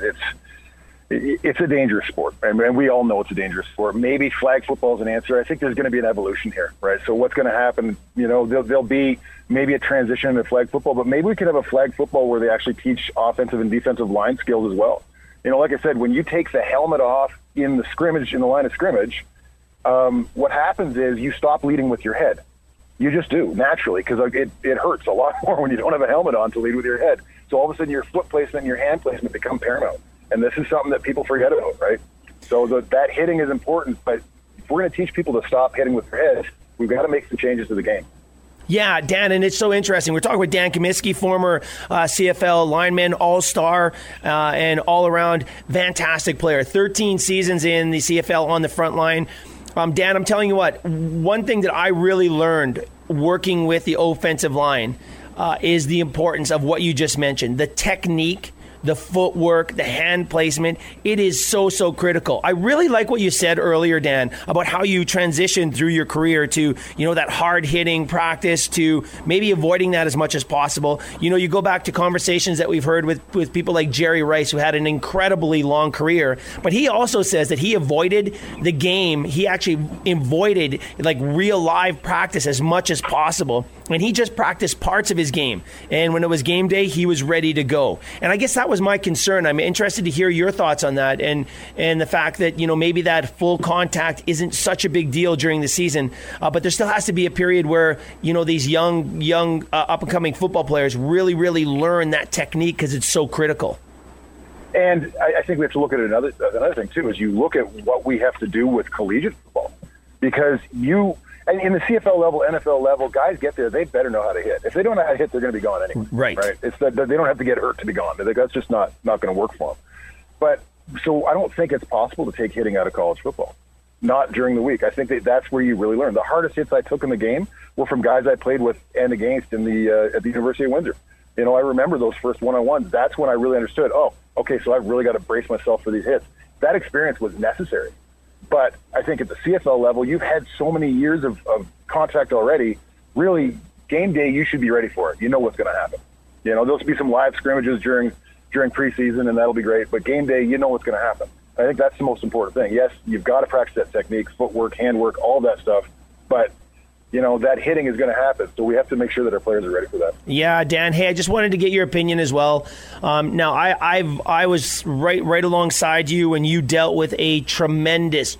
it's a dangerous sport, and we all know it's a dangerous sport. Maybe flag football is an answer. I think there's going to be an evolution here, right? So what's going to happen? There'll be maybe a transition into flag football, but maybe we could have a flag football where they actually teach offensive and defensive line skills as well. Like I said, when you take the helmet off in the line of scrimmage, what happens is you stop leading with your head. You just do, naturally, because it hurts a lot more when you don't have a helmet on to lead with your head. So all of a sudden your foot placement and your hand placement become paramount. And this is something that people forget about, right? So that hitting is important, but if we're going to teach people to stop hitting with their heads, we've got to make some changes to the game. Yeah, Dan, and it's so interesting. We're talking with Dan Comiskey, former CFL lineman, all-star, and all-around fantastic player. 13 seasons in the CFL on the front line. Dan, I'm telling you what, one thing that I really learned working with the offensive line is the importance of what you just mentioned, the technique, the footwork, the hand placement. It is so, so critical. I really like what you said earlier, Dan, about how you transitioned through your career to, that hard-hitting practice to maybe avoiding that as much as possible. You go back to conversations that we've heard with people like Jerry Rice, who had an incredibly long career, but he also says that he avoided the game. He actually avoided real live practice as much as possible, and he just practiced parts of his game. And when it was game day, he was ready to go. And I guess that was my concern. I'm interested to hear your thoughts on that and the fact that, maybe that full contact isn't such a big deal during the season, but there still has to be a period where, these young up-and-coming football players really, really learn that technique because it's so critical. And I think we have to look at another thing, too, is you look at what we have to do with collegiate football. because and in the CFL level, NFL level, guys get there, they better know how to hit. If they don't know how to hit, they're going to be gone anyway. Right. It's that they don't have to get hurt to be gone. That's just not going to work for them. But so I don't think it's possible to take hitting out of college football. Not during the week. I think that's where you really learn. The hardest hits I took in the game were from guys I played with and against in at the University of Windsor. You know, I remember those first one-on-ones. That's when I really understood, oh, okay, so I've really got to brace myself for these hits. That experience was necessary. But I think at the CFL level, you've had so many years of contact already. Really, game day, you should be ready for it. You know what's going to happen. You know, there'll be some live scrimmages during preseason, and that'll be great. But game day, you know what's going to happen. I think that's the most important thing. Yes, you've got to practice that technique, footwork, handwork, all that stuff. But, you know, that hitting is going to happen. So we have to make sure that our players are ready for that. Yeah, Dan. Hey, I just wanted to get your opinion as well. Now, I was right alongside you when you dealt with a tremendous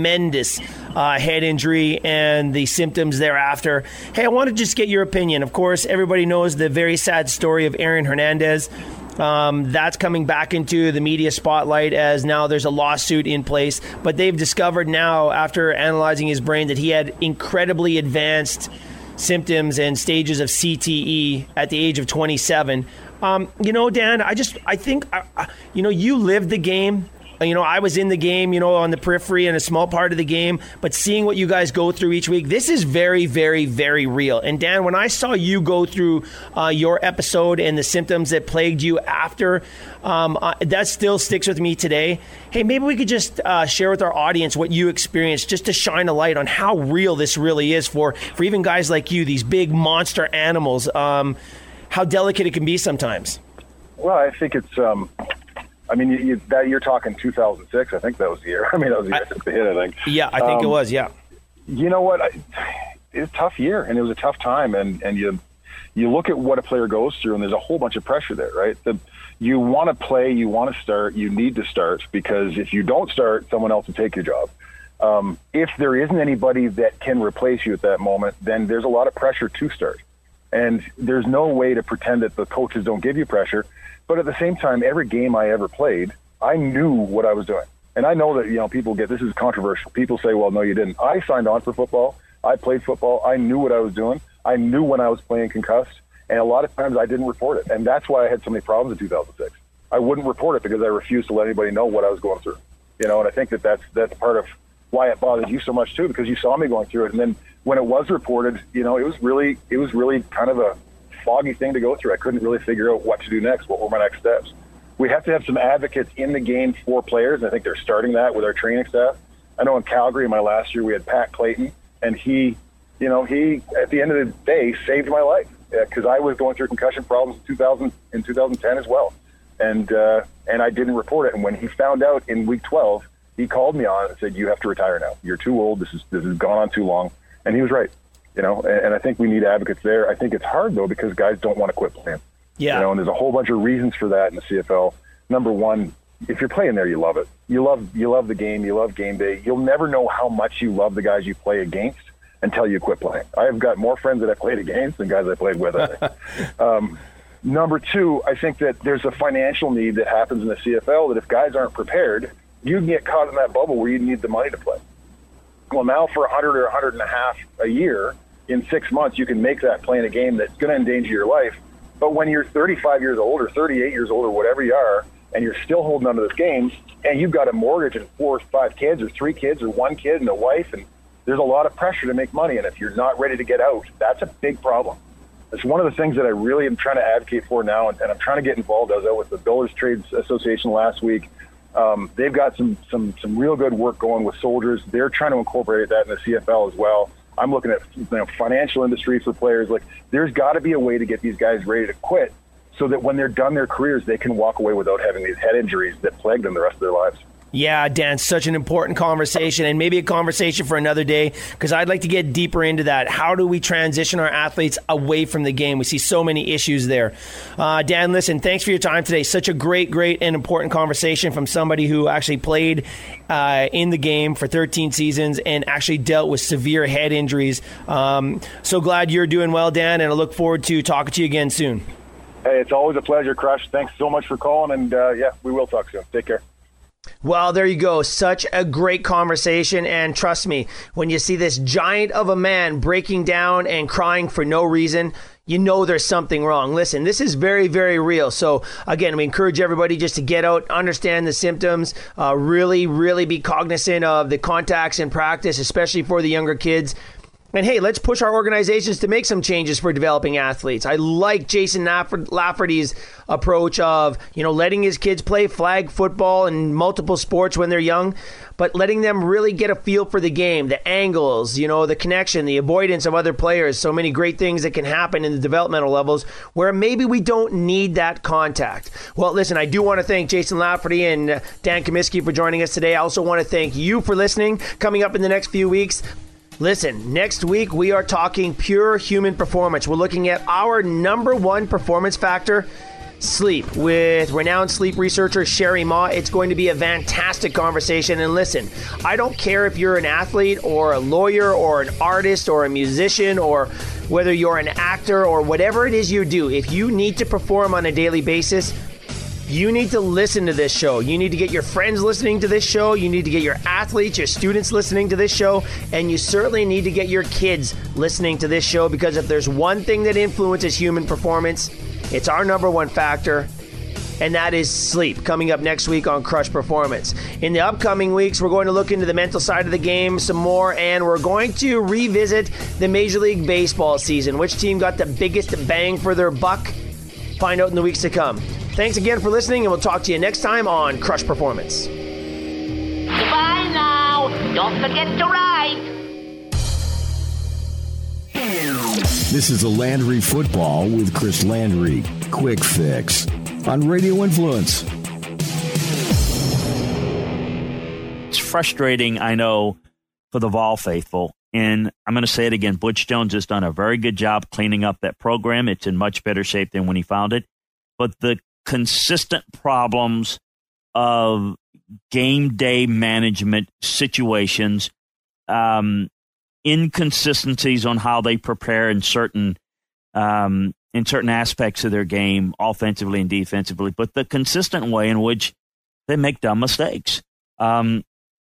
head injury and the symptoms thereafter. Hey, I want to just get your opinion. Of course, everybody knows the very sad story of Aaron Hernandez. That's coming back into the media spotlight as now there's a lawsuit in place. But they've discovered now, after analyzing his brain, that he had incredibly advanced symptoms and stages of CTE at the age of 27. You know, Dan, I think, you know, you lived the game. You know, I was in the game, you know, on the periphery and a small part of the game, but seeing what you guys go through each week, this is very, very, very real. And Dan, when I saw you go through your episode and the symptoms that plagued you after, that still sticks with me today. Hey, maybe we could just share with our audience what you experienced, just to shine a light on how real this really is for even guys like you, these big monster animals, how delicate it can be sometimes. Well, I think it's... I mean, you're talking 2006. I think that was the year. I mean, that was the year I took the hit, I think. Yeah, I think it was, yeah. You know what? It was a tough year, and it was a tough time. And you look at what a player goes through, and there's a whole bunch of pressure there, right? You want to play, you want to start, you need to start, because if you don't start, someone else will take your job. If there isn't anybody that can replace you at that moment, then there's a lot of pressure to start. And there's no way to pretend that the coaches don't give you pressure. But at the same time, every game I ever played, I knew what I was doing. And I know that, you know, people this is controversial. People say, well, no, you didn't. I signed on for football. I played football. I knew what I was doing. I knew when I was playing concussed. And a lot of times I didn't report it. And that's why I had so many problems in 2006. I wouldn't report it because I refused to let anybody know what I was going through. You know, and I think that's part of why it bothered you so much too, because you saw me going through it. And then when it was reported, you know, it was really kind of a foggy thing to go through. I couldn't really figure out what to do next. What were my next steps? We have to have some advocates in the game for players. I think they're starting that with our training staff. I know in Calgary, my last year, we had Pat Clayton, and he at the end of the day saved my life, because I was going through concussion problems in 2010 as well, and I didn't report it. And when he found out in week 12, he called me on it and said, "You have to retire now. You're too old. This has gone on too long." And he was right. You know, and I think we need advocates there. I think it's hard, though, because guys don't want to quit playing. Yeah. You know, and there's a whole bunch of reasons for that in the CFL. Number one, if you're playing there, you love it. You love the game. You love game day. You'll never know how much you love the guys you play against until you quit playing. I have got more friends that I played against than guys I played with, I think. Number two, I think that there's a financial need that happens in the CFL that if guys aren't prepared, you can get caught in that bubble where you need the money to play. Well, now for $100 or $150 a year, in 6 months, you can make that playing a game that's going to endanger your life. But when you're 35 years old or 38 years old or whatever you are, and you're still holding on to this game, and you've got a mortgage and 4 or 5 kids or 3 kids or 1 kid and a wife, and there's a lot of pressure to make money. And if you're not ready to get out, that's a big problem. It's one of the things that I really am trying to advocate for now, and I'm trying to get involved. I was out with the Builders Trades Association last week. They've got some real good work going with soldiers. They're trying to incorporate that in the CFL as well. I'm looking at financial industry for players. Like, there's got to be a way to get these guys ready to quit so that when they're done their careers, they can walk away without having these head injuries that plague them the rest of their lives. Yeah, Dan, such an important conversation, and maybe a conversation for another day, because I'd like to get deeper into that. How do we transition our athletes away from the game? We see so many issues there. Dan, listen, thanks for your time today. Such a great and important conversation from somebody who actually played in the game for 13 seasons and actually dealt with severe head injuries. So glad you're doing well, Dan, and I look forward to talking to you again soon. Hey, it's always a pleasure, Crush. Thanks so much for calling, and we will talk soon. Take care. Well, there you go. Such a great conversation. And trust me, when you see this giant of a man breaking down and crying for no reason, you know there's something wrong. Listen, this is very, very real. So again, we encourage everybody just to get out, understand the symptoms, really, really be cognizant of the contacts in practice, especially for the younger kids. And hey, let's push our organizations to make some changes for developing athletes. I like Jason Lafferty's approach of, letting his kids play flag football and multiple sports when they're young, but letting them really get a feel for the game, the angles, the connection, the avoidance of other players. So many great things that can happen in the developmental levels where maybe we don't need that contact. Well, listen, I do want to thank Jason Lafferty and Dan Comiskey for joining us today. I also want to thank you for listening. Coming up in the next few weeks, listen, next week we are talking pure human performance. We're looking at our number one performance factor, sleep, with renowned sleep researcher Sherry Ma. It's going to be a fantastic conversation. And listen, I don't care if you're an athlete or a lawyer or an artist or a musician or whether you're an actor or whatever it is you do. If you need to perform on a daily basis, you need to listen to this show. You need to get your friends listening to this show. You need to get your athletes, your students listening to this show. And you certainly need to get your kids listening to this show, because if there's one thing that influences human performance, it's our number one factor, and that is sleep. Coming up next week on Crush Performance. In the upcoming weeks, we're going to look into the mental side of the game some more, and we're going to revisit the Major League Baseball season. Which team got the biggest bang for their buck? Find out in the weeks to come. Thanks again for listening, and we'll talk to you next time on Crush Performance. Goodbye now. Don't forget to ride. This is a Landry Football with Chris Landry. Quick Fix on Radio Influence. It's frustrating, I know, for the Vol faithful. And I'm going to say it again. Butch Jones has done a very good job cleaning up that program. It's in much better shape than when he found it. But the consistent problems of game day management situations, inconsistencies on how they prepare in certain aspects of their game, offensively and defensively, but the consistent way in which they make dumb mistakes. They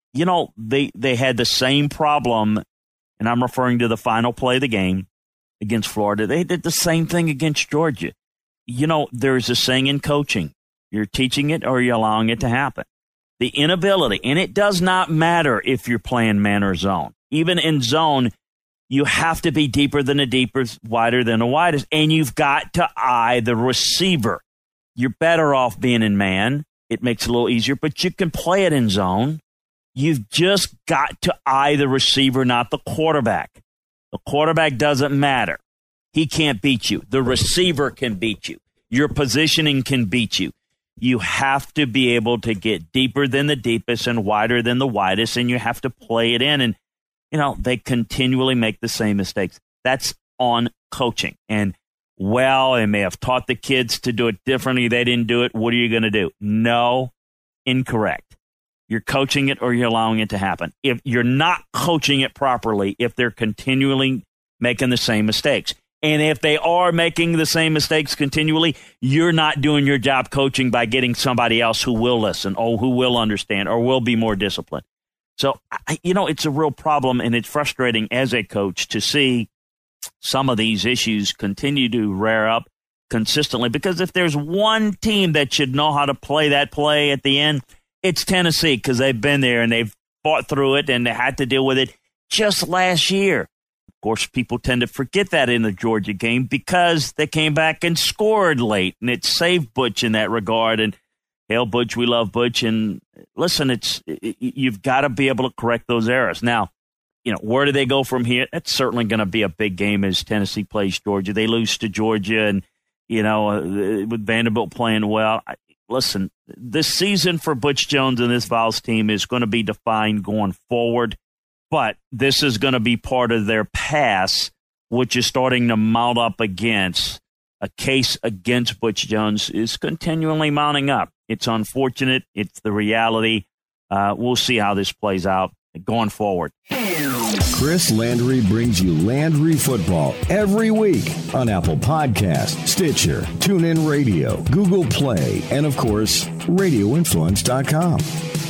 had the same problem, and I'm referring to the final play of the game against Florida. They did the same thing against Georgia. There's a saying in coaching: you're teaching it or you're allowing it to happen. The inability, and it does not matter if you're playing man or zone. Even in zone, you have to be deeper than the deepest, wider than the widest, and you've got to eye the receiver. You're better off being in man. It makes it a little easier, but you can play it in zone. You've just got to eye the receiver, not the quarterback. The quarterback doesn't matter. He can't beat you. The receiver can beat you. Your positioning can beat you. You have to be able to get deeper than the deepest and wider than the widest, and you have to play it in. And, they continually make the same mistakes. That's on coaching. And, they may have taught the kids to do it differently. They didn't do it. What are you going to do? No, incorrect. You're coaching it or you're allowing it to happen. If you're not coaching it properly, if they're continually making the same mistakes. And if they are making the same mistakes continually, you're not doing your job coaching by getting somebody else who will listen or who will understand or will be more disciplined. So, it's a real problem, and it's frustrating as a coach to see some of these issues continue to rear up consistently, because if there's one team that should know how to play that play at the end, it's Tennessee, because they've been there and they've fought through it and they had to deal with it just last year. Of course, people tend to forget that in the Georgia game because they came back and scored late, and it saved Butch in that regard. And hail Butch, we love Butch. And listen, you've got to be able to correct those errors. Now, where do they go from here? That's certainly going to be a big game as Tennessee plays Georgia. They lose to Georgia, and with Vanderbilt playing well. Listen, this season for Butch Jones and this Vols team is going to be defined going forward. But this is going to be part of their pass, which is starting to mount up against a case against Butch Jones is continually mounting up. It's unfortunate. It's the reality. We'll see how this plays out going forward. Chris Landry brings you Landry Football every week on Apple Podcasts, Stitcher, TuneIn Radio, Google Play, and, of course, RadioInfluence.com.